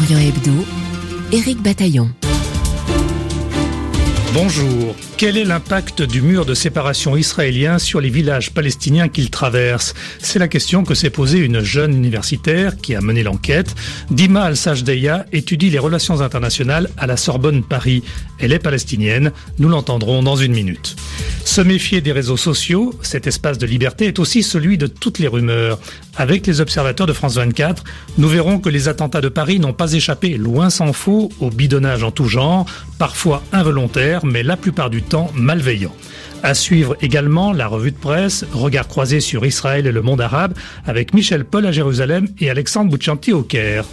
Orient Hebdo, Éric Bataillon. Bonjour. Quel est l'impact du mur de séparation israélien sur les villages palestiniens qu'il traverse ? C'est la question que s'est posée une jeune universitaire qui a mené l'enquête. Dima Al-Sajdeya étudie les relations internationales à la Sorbonne Paris. Elle est palestinienne, nous l'entendrons dans une minute. Se méfier des réseaux sociaux, cet espace de liberté est aussi celui de toutes les rumeurs. Avec les observateurs de France 24, nous verrons que les attentats de Paris n'ont pas échappé, loin s'en faut, au bidonnage en tout genre, parfois involontaire, mais la plupart du temps malveillant. À suivre également la revue de presse, regard croisé sur Israël et le monde arabe, avec Michel Paul à Jérusalem et Alexandre Bouchanti au Caire.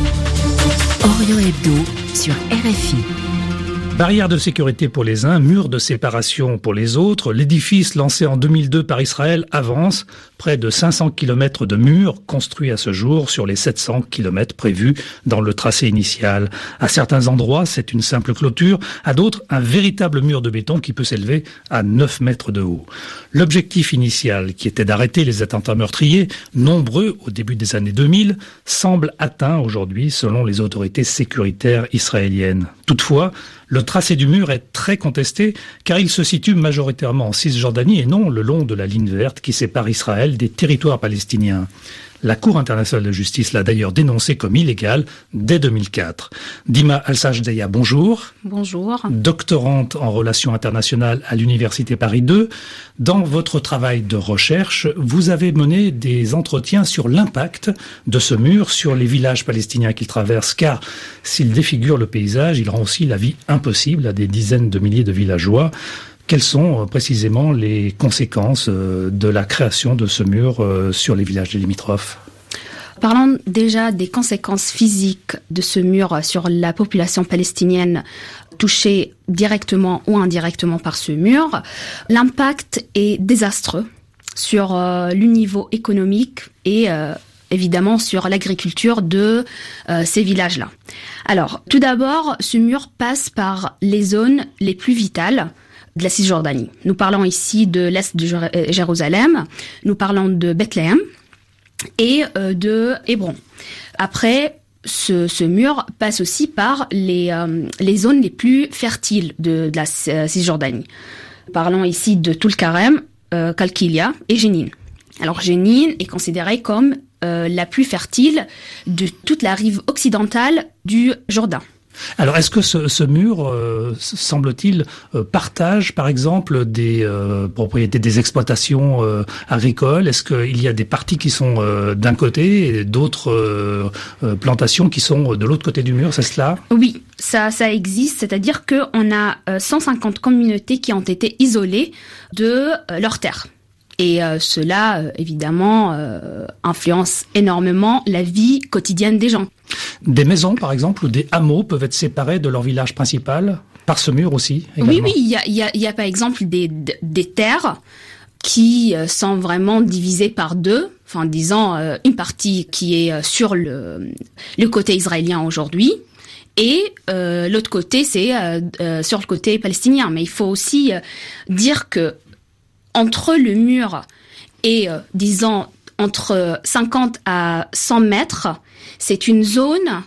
Orient Hebdo sur RFI. Barrière de sécurité pour les uns, mur de séparation pour les autres, l'édifice lancé en 2002 par Israël avance. Près de 500 km de murs construits à ce jour sur les 700 km prévus dans le tracé initial. À certains endroits, c'est une simple clôture. À d'autres, un véritable mur de béton qui peut s'élever à 9 mètres de haut. L'objectif initial, qui était d'arrêter les attentats meurtriers, nombreux au début des années 2000, semble atteint aujourd'hui selon les autorités sécuritaires israéliennes. Toutefois, le tracé du mur est très contesté car il se situe majoritairement en Cisjordanie et non le long de la ligne verte qui sépare Israël des territoires palestiniens. La Cour internationale de justice l'a d'ailleurs dénoncé comme illégal dès 2004. Dima Al-Sajdeya, bonjour. Bonjour. Doctorante en relations internationales à l'Université Paris 2. Dans votre travail de recherche, vous avez mené des entretiens sur l'impact de ce mur sur les villages palestiniens qu'il traverse, car s'il défigure le paysage, il rend aussi la vie impossible à des dizaines de milliers de villageois. Quelles sont précisément les conséquences de la création de ce mur sur les villages limitrophes ? Parlons déjà des conséquences physiques de ce mur sur la population palestinienne touchée directement ou indirectement par ce mur. L'impact est désastreux sur le niveau économique et évidemment sur l'agriculture de ces villages-là. Alors, tout d'abord, ce mur passe par les zones les plus vitales de la Cisjordanie. Nous parlons ici de l'est de Jérusalem, nous parlons de Bethléem et de Hébron. Après, ce mur passe aussi par les zones les plus fertiles de la Cisjordanie. Parlons ici de Toul-Karem, Kalkilia et Jénine. Alors Jénine est considérée comme la plus fertile de toute la rive occidentale du Jourdain. Alors, est-ce que ce mur, semble-t-il, partage, par exemple, des propriétés, des exploitations agricoles ? Est-ce qu'il y a des parties qui sont d'un côté et d'autres plantations qui sont de l'autre côté du mur, c'est cela ? Oui, ça existe, c'est-à-dire qu'on a 150 communautés qui ont été isolées de leurs terres. Et cela, évidemment, influence énormément la vie quotidienne des gens. Des maisons, par exemple, ou des hameaux peuvent être séparés de leur village principal par ce mur aussi, également. Oui, il y a par exemple des terres qui sont vraiment divisées par deux, enfin disons une partie qui est sur le côté israélien aujourd'hui, et l'autre côté c'est sur le côté palestinien. Mais il faut aussi dire que entre le mur et, disons, entre 50 à 100 mètres, c'est une zone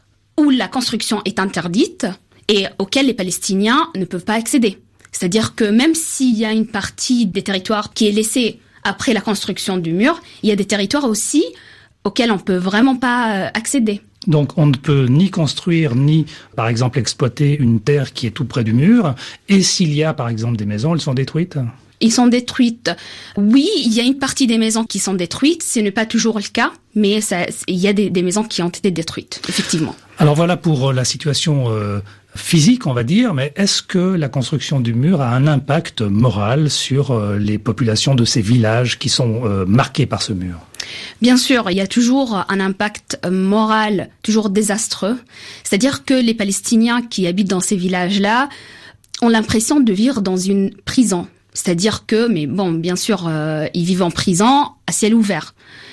où la construction est interdite et auquel les Palestiniens ne peuvent pas accéder. C'est-à-dire que même s'il y a une partie des territoires qui est laissée après la construction du mur, il y a des territoires aussi auxquels on ne peut vraiment pas accéder. Donc on ne peut ni construire, ni, par exemple, exploiter une terre qui est tout près du mur. Et s'il y a, par exemple, des maisons, elles sont détruites ? Ils sont détruites. Oui, il y a une partie des maisons qui sont détruites. Ce n'est pas toujours le cas, mais il y a des maisons qui ont été détruites, effectivement. Alors voilà pour la situation physique, on va dire, mais est-ce que la construction du mur a un impact moral sur les populations de ces villages qui sont marqués par ce mur ? Bien sûr, il y a toujours un impact moral, toujours désastreux. C'est-à-dire que les Palestiniens qui habitent dans ces villages-là ont l'impression de vivre dans une prison. C'est-à-dire que, mais bon, bien sûr, ils vivent en prison à ciel ouvert.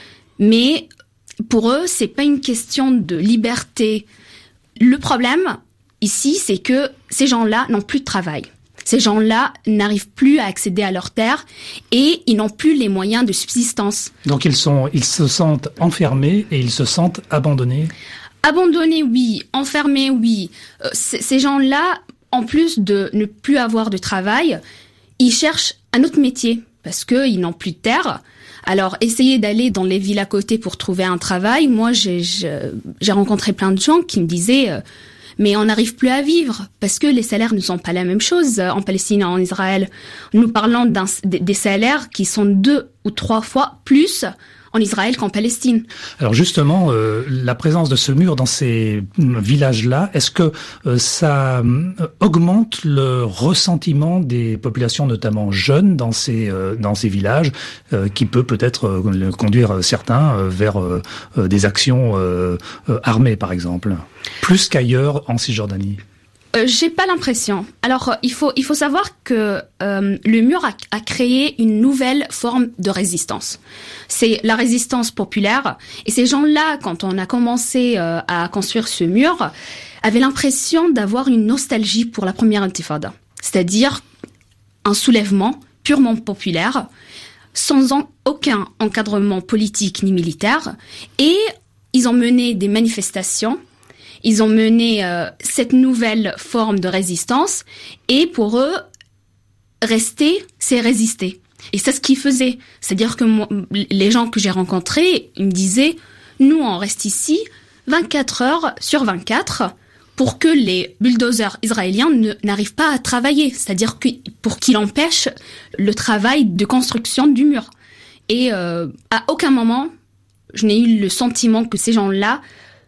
Mais pour eux, c'est pas une question de liberté. Le problème ici, c'est que ces gens-là n'ont plus de travail. Ces gens-là n'arrivent plus à accéder à leurs terres et ils n'ont plus les moyens de subsistance. Donc ils se sentent enfermés et ils se sentent abandonnés. Abandonnés, oui. Enfermés, oui. Ces gens-là, en plus de ne plus avoir de travail, ils cherchent un autre métier parce qu'ils n'ont plus de terre. Alors, essayer d'aller dans les villes à côté pour trouver un travail, moi, j'ai rencontré plein de gens qui me disaient mais on n'arrive plus à vivre parce que les salaires ne sont pas la même chose en Palestine et en Israël. Nous parlons des salaires qui sont 2 ou 3 fois plus en Israël qu'en Palestine. Alors justement, la présence de ce mur dans ces villages-là, est-ce que ça augmente le ressentiment des populations, notamment jeunes, dans ces villages, qui peut-être conduire certains vers des actions armées, par exemple, plus qu'ailleurs en Cisjordanie? J'ai pas l'impression. Alors, il faut savoir que le mur a créé une nouvelle forme de résistance. C'est la résistance populaire. Et ces gens-là, quand on a commencé à construire ce mur, avaient l'impression d'avoir une nostalgie pour la première intifada. C'est-à-dire un soulèvement purement populaire, sans aucun encadrement politique ni militaire. Et ils ont mené des manifestations. Ils ont mené cette nouvelle forme de résistance et pour eux, rester, c'est résister. Et c'est ce qu'ils faisaient. C'est-à-dire que les gens que j'ai rencontrés, ils me disaient, nous on reste ici 24 heures sur 24 pour que les bulldozers israéliens n'arrivent pas à travailler. C'est-à-dire pour qu'ils empêchent le travail de construction du mur. Et à aucun moment, je n'ai eu le sentiment que ces gens-là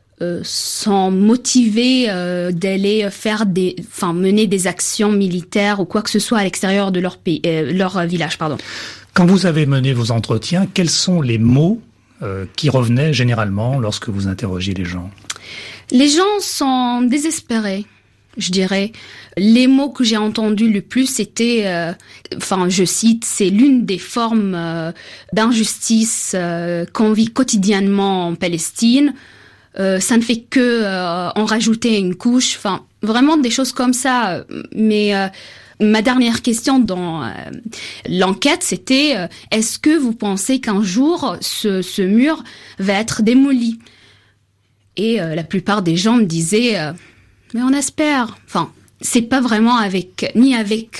sont motivés d'aller mener des actions militaires ou quoi que ce soit à l'extérieur de leur pays, leur village, pardon. Quand vous avez mené vos entretiens, quels sont les mots qui revenaient généralement lorsque vous interrogiez les gens? Les gens sont désespérés, je dirais. Les mots que j'ai entendus le plus, c'était, je cite, c'est l'une des formes d'injustice qu'on vit quotidiennement en Palestine. Ça ne fait que en rajouter une couche, vraiment des choses comme ça. Mais ma dernière question dans l'enquête, c'était est-ce que vous pensez qu'un jour ce mur va être démoli? Et la plupart des gens me disaient mais on espère. C'est pas vraiment ni avec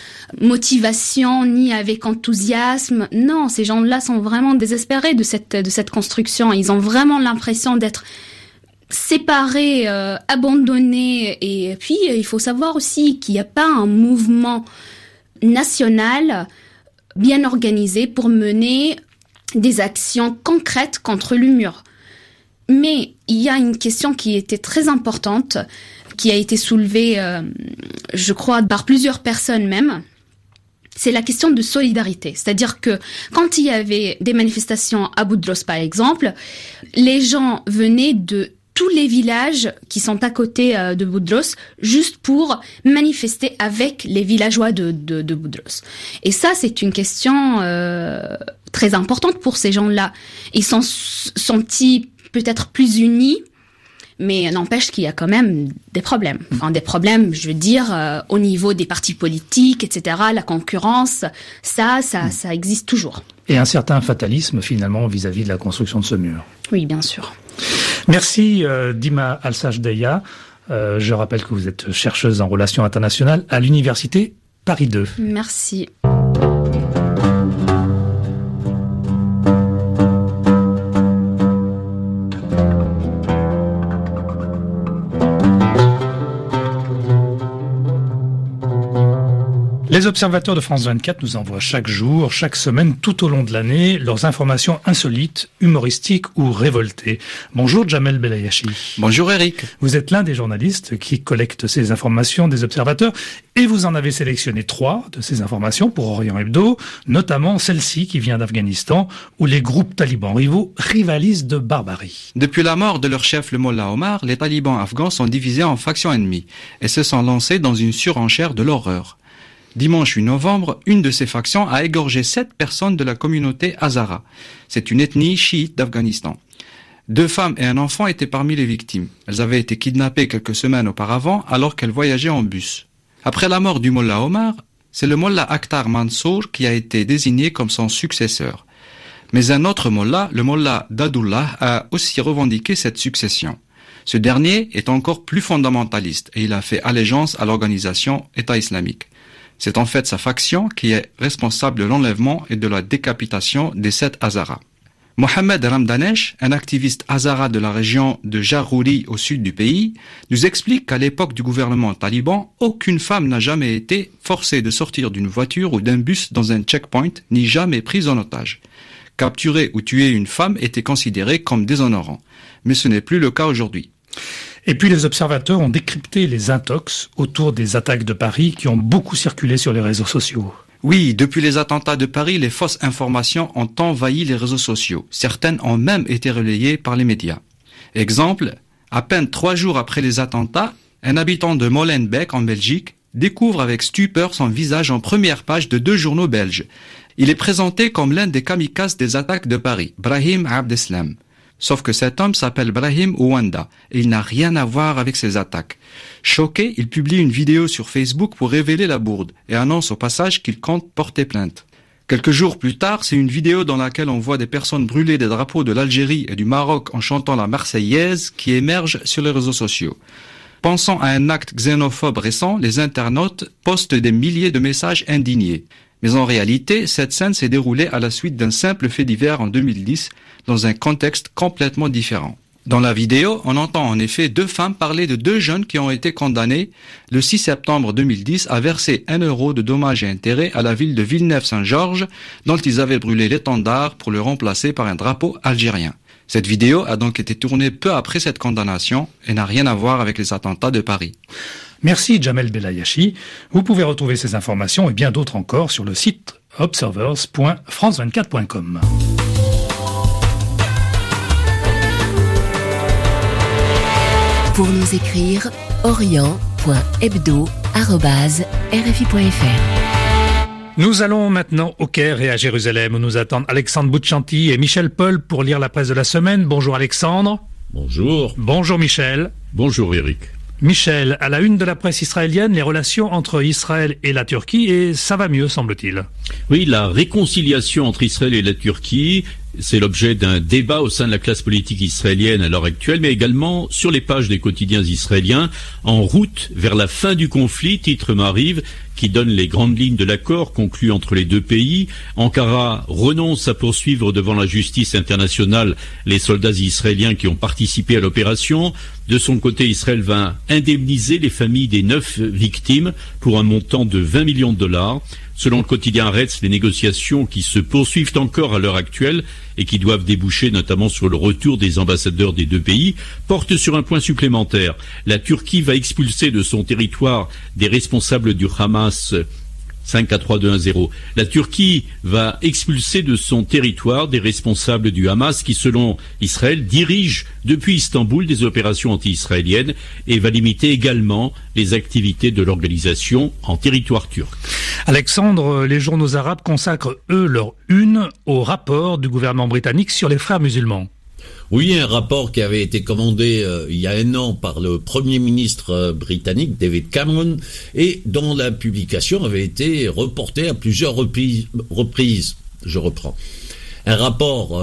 motivation, ni avec enthousiasme. Non, ces gens-là sont vraiment désespérés de cette construction. Ils ont vraiment l'impression d'être séparés, abandonnés. Et puis, il faut savoir aussi qu'il n'y a pas un mouvement national bien organisé pour mener des actions concrètes contre le mur. Mais il y a une question qui était très importante, qui a été soulevée, je crois, par plusieurs personnes même. C'est la question de solidarité. C'est-à-dire que quand il y avait des manifestations à Boudros, par exemple, les gens venaient de tous les villages qui sont à côté de Boudros juste pour manifester avec les villageois de Boudros. Et ça, c'est une question très importante pour ces gens-là. Ils sont sentis peut-être plus unis, mais n'empêche qu'il y a quand même des problèmes. Des problèmes, je veux dire, au niveau des partis politiques, etc., la concurrence, ça existe toujours. Et un certain fatalisme, finalement, vis-à-vis de la construction de ce mur. Oui, bien sûr. Merci, Dima Al-Sajdeya. Je rappelle que vous êtes chercheuse en relations internationales à l'Université Paris 2. Merci. Les observateurs de France 24 nous envoient chaque jour, chaque semaine, tout au long de l'année, leurs informations insolites, humoristiques ou révoltées. Bonjour Jamel Belayashi. Bonjour Eric. Vous êtes l'un des journalistes qui collectent ces informations des observateurs et vous en avez sélectionné 3 de ces informations pour Orient Hebdo, notamment celle-ci qui vient d'Afghanistan où les groupes talibans rivaux rivalisent de barbarie. Depuis la mort de leur chef le Mollah Omar, les talibans afghans sont divisés en factions ennemies et se sont lancés dans une surenchère de l'horreur. Dimanche 8 novembre, une de ces factions a égorgé 7 personnes de la communauté Hazara. C'est une ethnie chiite d'Afghanistan. 2 femmes et un enfant étaient parmi les victimes. Elles avaient été kidnappées quelques semaines auparavant alors qu'elles voyageaient en bus. Après la mort du Mollah Omar, c'est le Mollah Akhtar Mansour qui a été désigné comme son successeur. Mais un autre Mollah, le Mollah Dadullah, a aussi revendiqué cette succession. Ce dernier est encore plus fondamentaliste et il a fait allégeance à l'organisation État islamique. C'est en fait sa faction qui est responsable de l'enlèvement et de la décapitation des 7 Hazaras. Mohamed Ramdanesh, un activiste Hazara de la région de Jarouri au sud du pays, nous explique qu'à l'époque du gouvernement taliban, aucune femme n'a jamais été forcée de sortir d'une voiture ou d'un bus dans un checkpoint, ni jamais prise en otage. Capturer ou tuer une femme était considéré comme déshonorant. Mais ce n'est plus le cas aujourd'hui. Et puis les observateurs ont décrypté les intox autour des attaques de Paris qui ont beaucoup circulé sur les réseaux sociaux. Oui, depuis les attentats de Paris, les fausses informations ont envahi les réseaux sociaux. Certaines ont même été relayées par les médias. Exemple, à peine 3 jours après les attentats, un habitant de Molenbeek en Belgique découvre avec stupeur son visage en première page de 2 journaux belges. Il est présenté comme l'un des kamikazes des attaques de Paris, Brahim Abdeslam. Sauf que cet homme s'appelle Brahim Ouanda et il n'a rien à voir avec ces attaques. Choqué, il publie une vidéo sur Facebook pour révéler la bourde et annonce au passage qu'il compte porter plainte. Quelques jours plus tard, c'est une vidéo dans laquelle on voit des personnes brûler des drapeaux de l'Algérie et du Maroc en chantant la Marseillaise qui émerge sur les réseaux sociaux. Pensant à un acte xénophobe récent, les internautes postent des milliers de messages indignés. Mais en réalité, cette scène s'est déroulée à la suite d'un simple fait divers en 2010, dans un contexte complètement différent. Dans la vidéo, on entend en effet 2 femmes parler de 2 jeunes qui ont été condamnés le 6 septembre 2010 à verser 1 euro de dommages et intérêts à la ville de Villeneuve-Saint-Georges, dont ils avaient brûlé l'étendard pour le remplacer par un drapeau algérien. Cette vidéo a donc été tournée peu après cette condamnation et n'a rien à voir avec les attentats de Paris. Merci Jamel Belayashi. Vous pouvez retrouver ces informations et bien d'autres encore sur le site observers.france24.com. Pour nous écrire, orient.hebdo@rfi.fr. Nous allons maintenant au Caire et à Jérusalem où nous attendent Alexandre Bouchanti et Michel Paul pour lire la presse de la semaine. Bonjour Alexandre. Bonjour. Bonjour Michel. Bonjour Eric. Michel, à la une de la presse israélienne, les relations entre Israël et la Turquie, et ça va mieux, semble-t-il. Oui, la réconciliation entre Israël et la Turquie, c'est l'objet d'un débat au sein de la classe politique israélienne à l'heure actuelle, mais également sur les pages des quotidiens israéliens, en route vers la fin du conflit, titre Maariv, qui donne les grandes lignes de l'accord conclu entre les 2 pays. Ankara renonce à poursuivre devant la justice internationale les soldats israéliens qui ont participé à l'opération. De son côté, Israël va indemniser les familles des 9 victimes pour un montant de 20 millions de dollars. Selon le quotidien Haaretz, les négociations qui se poursuivent encore à l'heure actuelle et qui doivent déboucher notamment sur le retour des ambassadeurs des 2 pays portent sur un point supplémentaire. La Turquie va expulser de son territoire des responsables du Hamas 5-4-2-1-0. La Turquie va expulser de son territoire des responsables du Hamas qui, selon Israël, dirigent depuis Istanbul des opérations anti-israéliennes et va limiter également les activités de l'organisation en territoire turc. Alexandre, les journaux arabes consacrent, eux, leur une au rapport du gouvernement britannique sur les frères musulmans. Oui, un rapport qui avait été commandé il y a 1 an par le Premier ministre britannique, David Cameron, et dont la publication avait été reportée à plusieurs reprises. Je reprends. Un rapport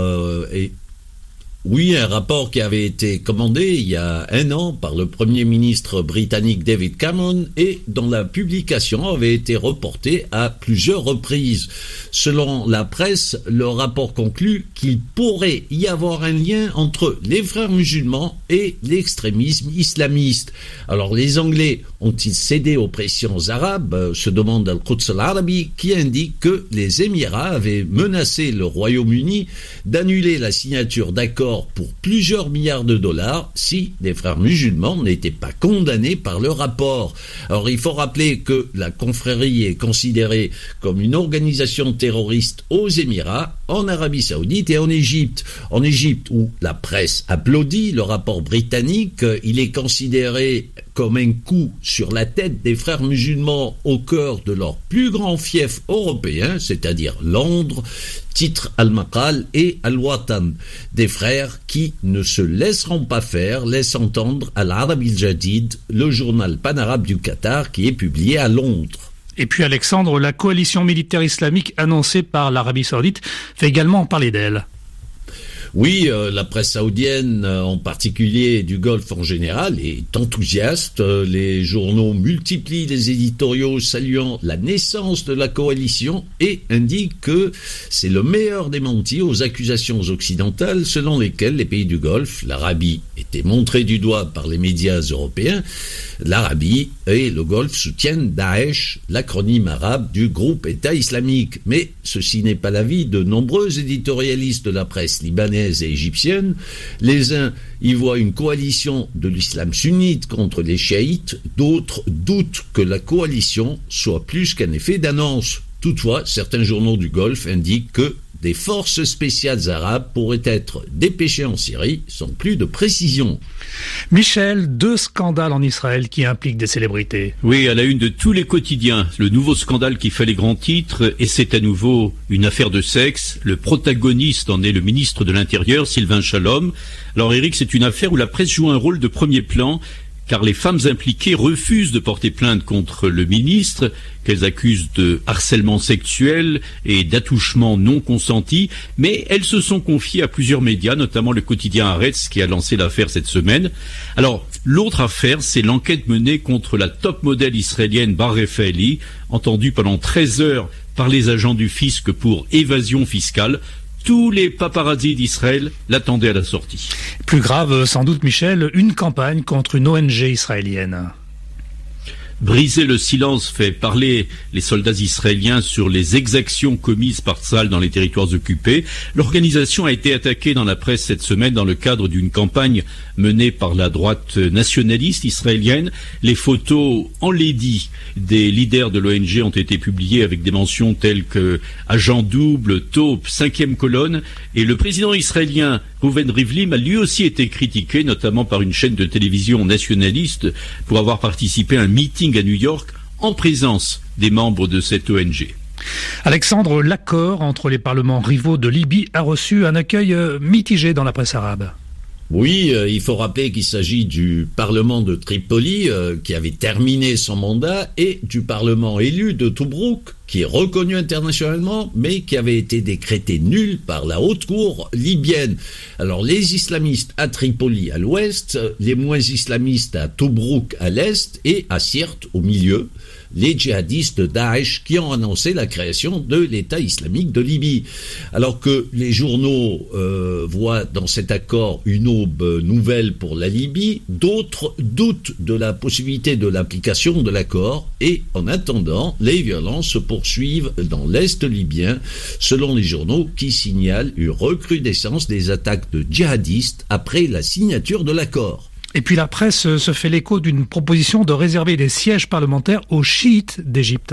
qui avait été commandé il y a 1 an par le Premier ministre britannique David Cameron et dont la publication avait été reportée à plusieurs reprises. Selon la presse, le rapport conclut qu'il pourrait y avoir un lien entre les frères musulmans et l'extrémisme islamiste. Alors les Anglais ont-ils cédé aux pressions arabes, se demande Al-Quds al-Arabi, qui indique que les Émirats avaient menacé le Royaume-Uni d'annuler la signature d'accords pour plusieurs milliards de dollars si les frères musulmans n'étaient pas condamnés par le rapport. Alors il faut rappeler que la confrérie est considérée comme une organisation terroriste aux Émirats, en Arabie Saoudite et en Égypte. En Égypte, où la presse applaudit le rapport britannique, il est considéré comme un coup sur la tête des frères musulmans au cœur de leur plus grand fief européen, c'est-à-dire Londres, titre Al-Maqal et Al-Watan, des frères qui ne se laisseront pas faire, laisse entendre Al-Arab al-Jadid, le journal panarabe du Qatar qui est publié à Londres. Et puis Alexandre, la coalition militaire islamique annoncée par l'Arabie Saoudite fait également parler d'elle. Oui, la presse saoudienne, en particulier du Golfe en général, est enthousiaste. Les journaux multiplient les éditoriaux saluant la naissance de la coalition et indiquent que c'est le meilleur démenti aux accusations occidentales selon lesquelles les pays du Golfe, l'Arabie, étaient montrés du doigt par les médias européens. L'Arabie et le Golfe soutiennent Daesh, l'acronyme arabe du groupe État islamique. Mais ceci n'est pas l'avis de nombreux éditorialistes de la presse libanaise et égyptienne. Les uns y voient une coalition de l'islam sunnite contre les chiites, d'autres doutent que la coalition soit plus qu'un effet d'annonce. Toutefois, certains journaux du Golfe indiquent que des forces spéciales arabes pourraient être dépêchées en Syrie sans plus de précision. Michel, 2 scandales en Israël qui impliquent des célébrités. Oui, à la une de tous les quotidiens, le nouveau scandale qui fait les grands titres, et c'est à nouveau une affaire de sexe. Le protagoniste en est le ministre de l'Intérieur, Sylvain Shalom. Alors Eric, c'est une affaire où la presse joue un rôle de premier plan, car les femmes impliquées refusent de porter plainte contre le ministre, qu'elles accusent de harcèlement sexuel et d'attouchement non consenti, mais elles se sont confiées à plusieurs médias, notamment le quotidien Haaretz qui a lancé l'affaire cette semaine. Alors, l'autre affaire, c'est l'enquête menée contre la top modèle israélienne Bar Refaeli, entendue pendant 13 heures par les agents du fisc pour évasion fiscale. Tous les paparazzis d'Israël l'attendaient à la sortie. Plus grave, sans doute, Michel, une campagne contre une ONG israélienne. Briser le silence fait parler les soldats israéliens sur les exactions commises par Tsahal dans les territoires occupés. L'organisation a été attaquée dans la presse cette semaine dans le cadre d'une campagne menée par la droite nationaliste israélienne. Les photos enlaidies des leaders de l'ONG ont été publiées avec des mentions telles que agent double, taupe, 5e colonne. Et le président israélien Reuven Rivlin a lui aussi été critiqué, notamment par une chaîne de télévision nationaliste, pour avoir participé à un meeting à New York en présence des membres de cette ONG. Alexandre, l'accord entre les parlements rivaux de Libye a reçu un accueil mitigé dans la presse arabe. Oui, il faut rappeler qu'il s'agit du Parlement de Tripoli qui avait terminé son mandat et du Parlement élu de Tobrouk qui est reconnu internationalement mais qui avait été décrété nul par la haute cour libyenne. Alors les islamistes à Tripoli à l'ouest, les moins islamistes à Tobrouk à l'est et à Sirte au milieu, les djihadistes de Daesh qui ont annoncé la création de l'État islamique de Libye. Alors que les journaux voient dans cet accord une aube nouvelle pour la Libye, d'autres doutent de la possibilité de l'application de l'accord et en attendant, les violences se poursuivent dans l'Est libyen, selon les journaux qui signalent une recrudescence des attaques de djihadistes après la signature de l'accord. Et puis la presse se fait l'écho d'une proposition de réserver des sièges parlementaires aux chiites d'Égypte.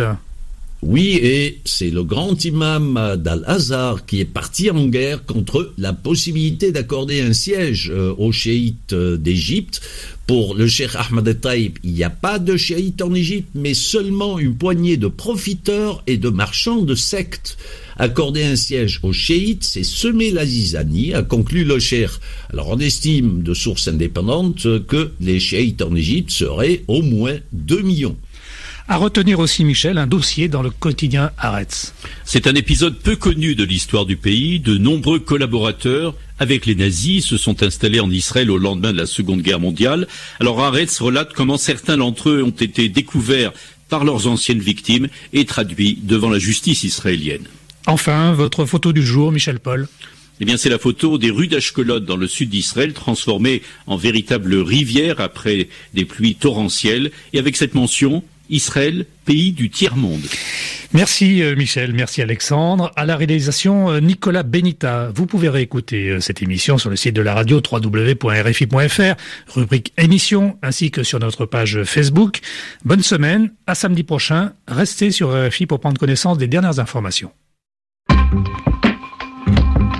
Oui, et c'est le grand imam d'Al-Azhar qui est parti en guerre contre la possibilité d'accorder un siège aux chiites d'Égypte. Pour le cheikh Ahmed Taïb, il n'y a pas de chiites en Égypte, mais seulement une poignée de profiteurs et de marchands de sectes. Accorder un siège aux chiites, c'est semer la zizanie, a conclu le cheikh. Alors on estime de sources indépendantes que les chiites en Égypte seraient au moins 2 millions. À retenir aussi, Michel, un dossier dans le quotidien Haaretz. C'est un épisode peu connu de l'histoire du pays. De nombreux collaborateurs avec les nazis se sont installés en Israël au lendemain de la Seconde Guerre mondiale. Alors Haaretz relate comment certains d'entre eux ont été découverts par leurs anciennes victimes et traduits devant la justice israélienne. Enfin, votre photo du jour, Michel Paul. Eh bien, c'est la photo des rues d'Ashkelon dans le sud d'Israël, transformées en véritable rivière après des pluies torrentielles, et avec cette mention Israël, pays du tiers-monde. Merci Michel, merci Alexandre. À la réalisation, Nicolas Benita. Vous pouvez réécouter cette émission sur le site de la radio www.rfi.fr, rubrique émission, ainsi que sur notre page Facebook. Bonne semaine, à samedi prochain. Restez sur RFI pour prendre connaissance des dernières informations.